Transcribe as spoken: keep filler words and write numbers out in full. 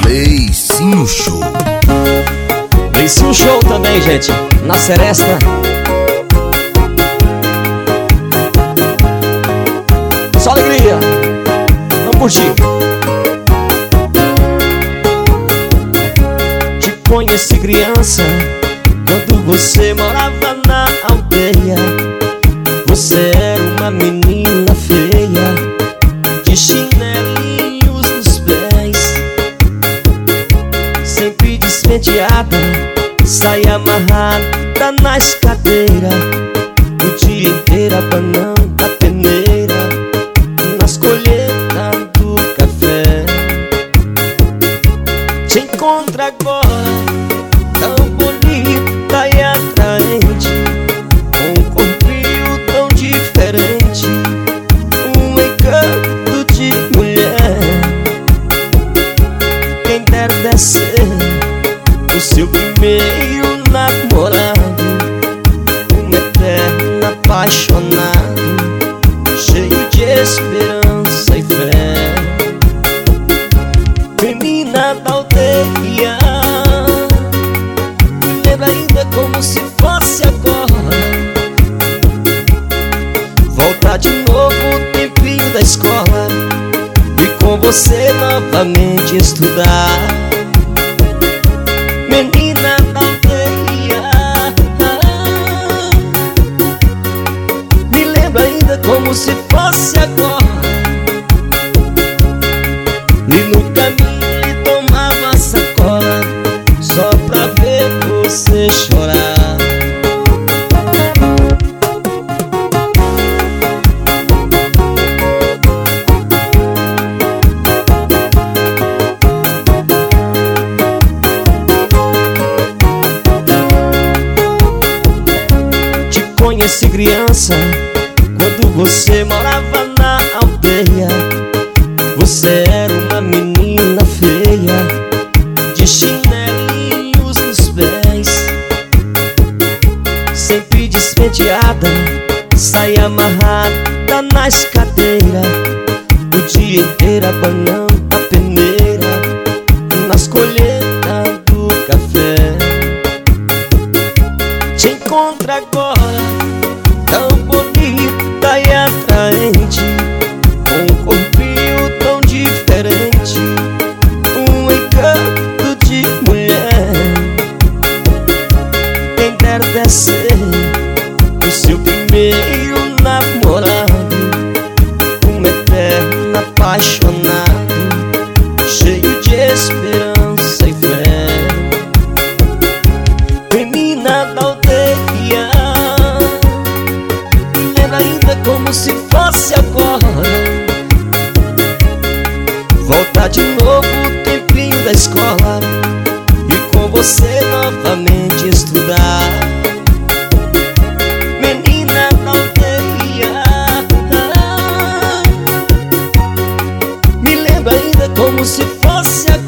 Leicinho Show. Leicinho Show também, gente, na Seresta. Só alegria. Vamos curtir. Te conheci criança quando você morava na aldeia. Você era uma menina feia, de chinelinhos nos pés, sempre despenteada, saia amarrada nas cadeiras, o dia inteiro abanando a peneira nas colheitas do café. Te encontro agora tão bonita e atraente, com um corpinho tão diferente, um encanto de mulher. Quem dera descer o seu primeiro namorado, um eterno apaixonado, cheio de esperança e fé. Menina da aldeia, me lembra ainda como se fosse agora. Voltar de novo o tempinho da escola e com você novamente estudar. Menina da aldeia, me lembra ainda como se fosse agora. E no caminho lhe tomava sacola só pra ver você chorar. Te conheci criança quando você morava na aldeia. Você era uma menina feia, de chinelinhos nos pés, sempre despenteada, saia amarrada nas cadeiras, o dia inteiro abanando a peneira nas colheitas do café. Te encontro agora tão bonita e atraente, com um corpinho tão diferente, um encanto de mulher. Quem dera descer o seu primeiro namorado, um eterno apaixonado, cheio de esperança e fé. Menina da aldeia, me lembra ainda como se fosse agora. Voltar de novo o tempinho da escola e com você novamente estudar. Menina da aldeia, me lembra ainda como se fosse agora.